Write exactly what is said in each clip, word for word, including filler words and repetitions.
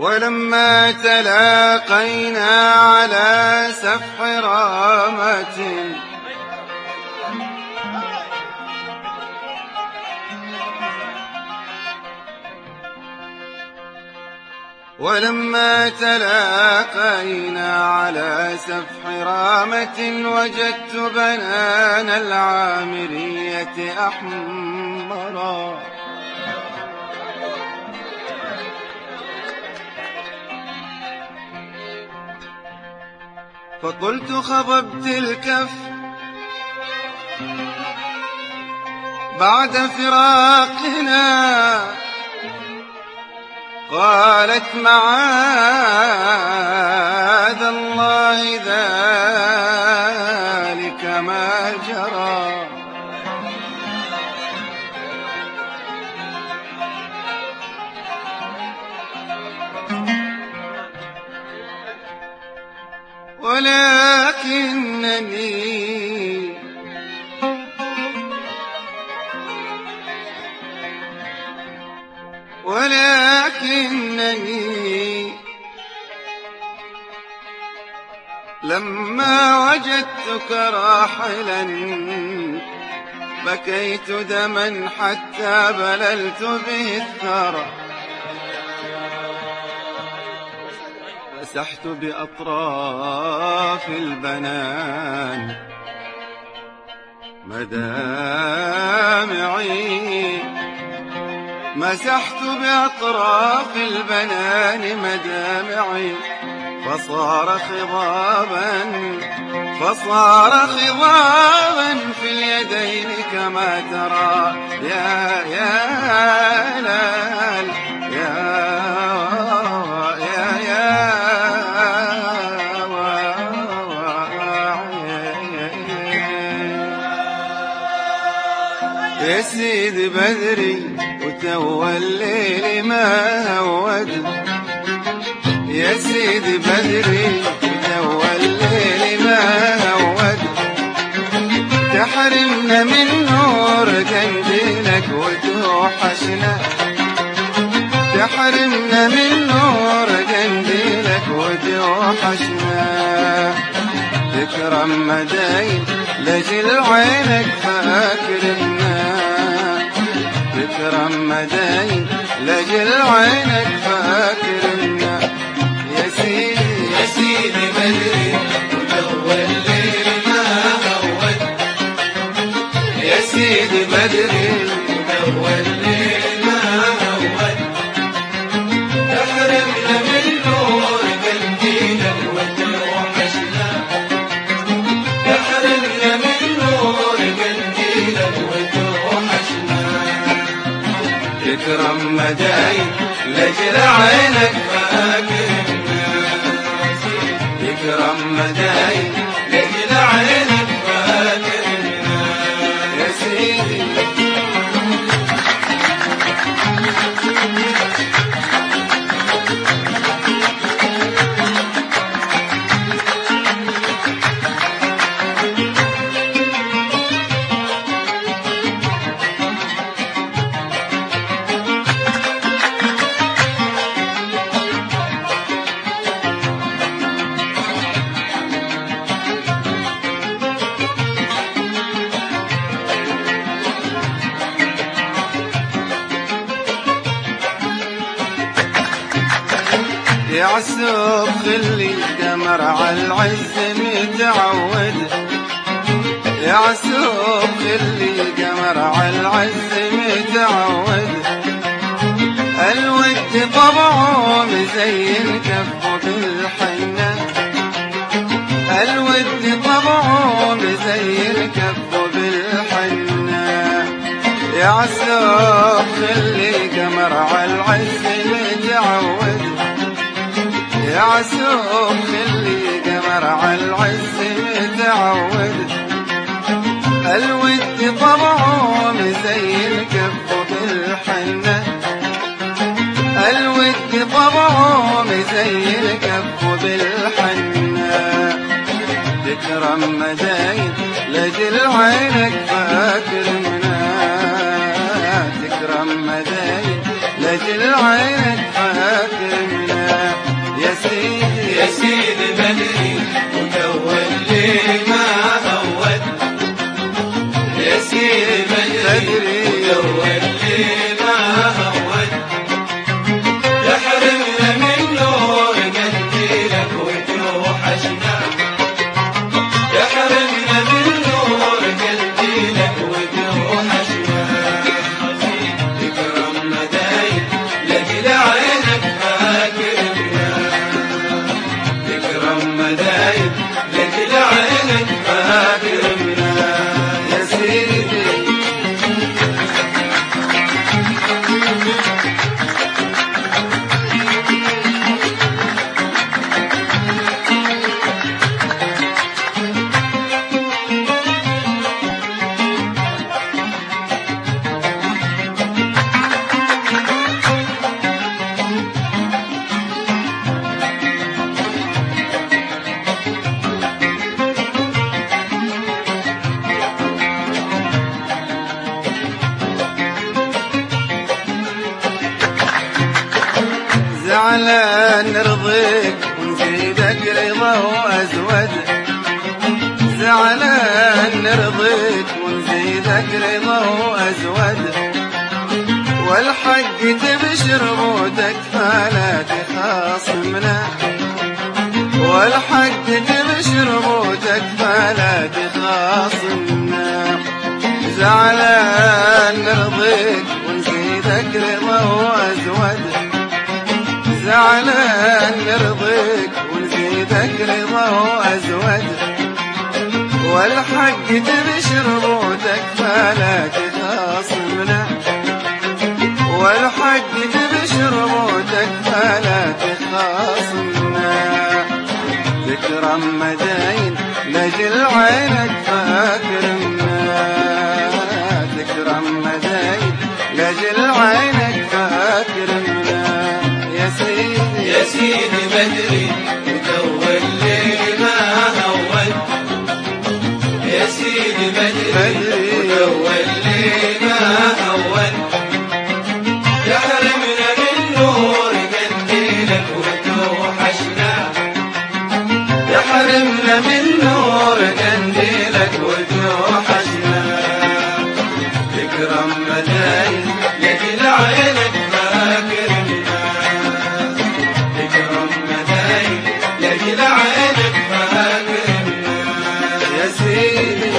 ولما تلاقينا على سفح رامة ولما تلاقينا على سفح رامة وجدت بنان العامرية أحمرا فقلت خضبت الكف بعد فراقنا قالت معاذ الله ذلك ما جرى ولكنني ولكنني لما وجدتك راحلا بكيت دما حتى بللت به الثرى مسحت بأطراف البنان مدامعي مسحت بأطراف البنان مدامعي فصار خضابا فصار خضابا في اليدين كما ترى يا يا لال يا يا يا يا سيد بدري وتوى الليل ما هود يا سيدي بدري وتوى الليل ما هود تحرمنا من نور قنديلك وتوحشنا تحرمنا من نور قنديلك وتوحشنا تكرم مداين لجل عينك فاكرنا تكرم مداين لجل عينك فاكرنا يا سيدي يا سيدي بدري وتوى الليل ما هود يا سيدي بدري وتوى الليل ما هود تحرمنا من نور قنديلك وتوحشنا تحرمنا من نور قنديلك وتوحشنا تكرم مداين لجل عينك فاكرنا تكرم مداين لجل عينك فاكرنا يا سيدي يا عسوب خلي القمر عالعز متعود يا عسوب خلي القمر عالعز متعود الود طبعه مزين كفه بالحنة الود طبعه مزين كفه بالحنة يا عسوب خلي القمر عالعز متعود يا عسوب خلي قمر عالعز متعود الود طبعه مزين كفه بالحنة الود طبعه مزين كفه بالحنة تكرم مداين لجل عينك فاكرنا تكرم مداين لجل عينك فاكرنا بدري وجو الليل ما هون يحرمنا من نور قنديلك وتوحشنا يحرمنا من نور قنديلك وتوحشنا تكرم مدايم لجل عينك فاكرنا تكرم مدايم لجل عينك فاكرنا يا سيدي زعلان نرضيك ونزيدك رضا وأزود زعلان نرضيك ونزيدك رضا وأزود والحق تبشر موتك فلا تخاصمنا والحق تبشر موتك فلا تخاصمنا زعلان نرضيك ونزيدك رضا وأزود زعلان نرضيك ونزيدك رضا وأزود والحق تبشر موتك فلا تخاصمنا والحق تبشر موتك فلا تخاصمنا تكرم مداين لجل عينك فاكرمنا تكرم مداين لجل عينك فاكرمنا يا سيدي يا سيدي بدري وجو الليل ما هون يا سيدي بدري وجو الليل ما هون يحرمنا من نور قنديلك وتوحشنا يحرمنا من نور قنديلك وتوحشنا تكرم مدايم لجل عينك فاكرنا تكرم مدايم لجل عينك فاكرنا يا سيدي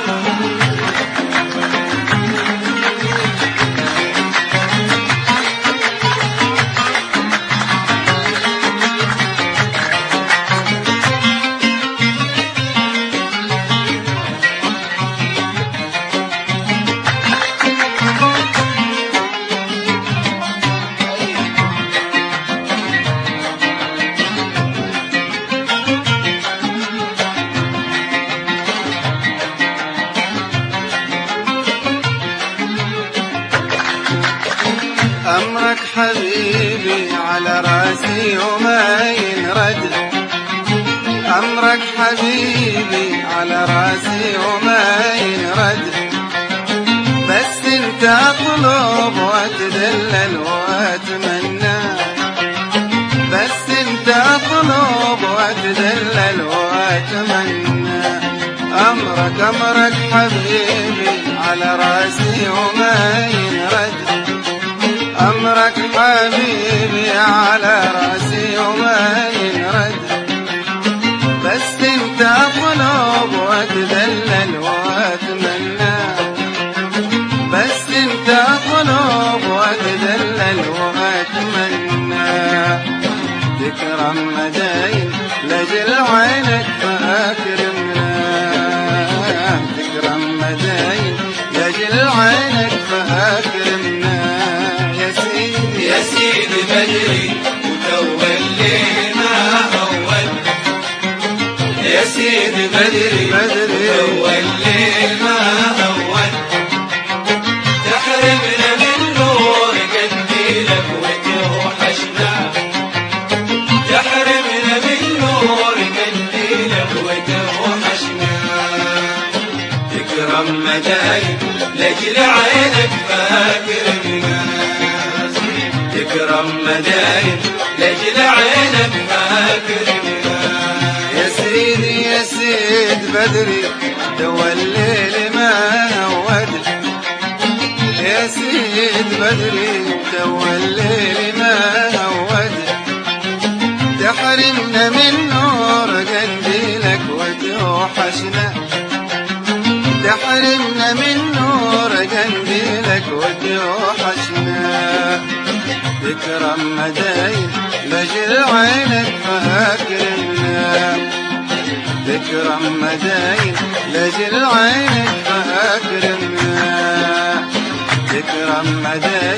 أمرك حبيبي على راسي وما ينرد أمرك حبيبي على راسي وما ينرد بس انت أطلب وأتدلل وأتمنى بس انت أطلب وأتدلل وأتمنى أمرك أمرك حبيبي على راسي وما ينرد أمرك حبيبي على راسي وما ينرد بس انت أطلب وأتدلل وأتمنى بس انت أطلب وأتدلل وأتمنى تكرم مدايم لجل عينك فاكرمنا تكرم مدايم لجل عينك فاكرمنا يا سيدي يا سيدي بدري وجو الليل ما هون يا سيدي بدري بدري وجو الليل ما هون تحرمنا من نور قنديلك وتوحشنا تحرمنا من نور قنديلك وتوحشنا تكرم مدايم لجل عينك فاكرنا تكرم مدايم لجل عينك فاكرنا يا سيدي يا سيد بدري دوا الليل ما هود حرمنا من نور قنديلك وتوحشنا. تكرم مدايم لجل عينك فاكرمنا. تكرم مدايم لجل عينك فاكرمنا. تكرم مدايم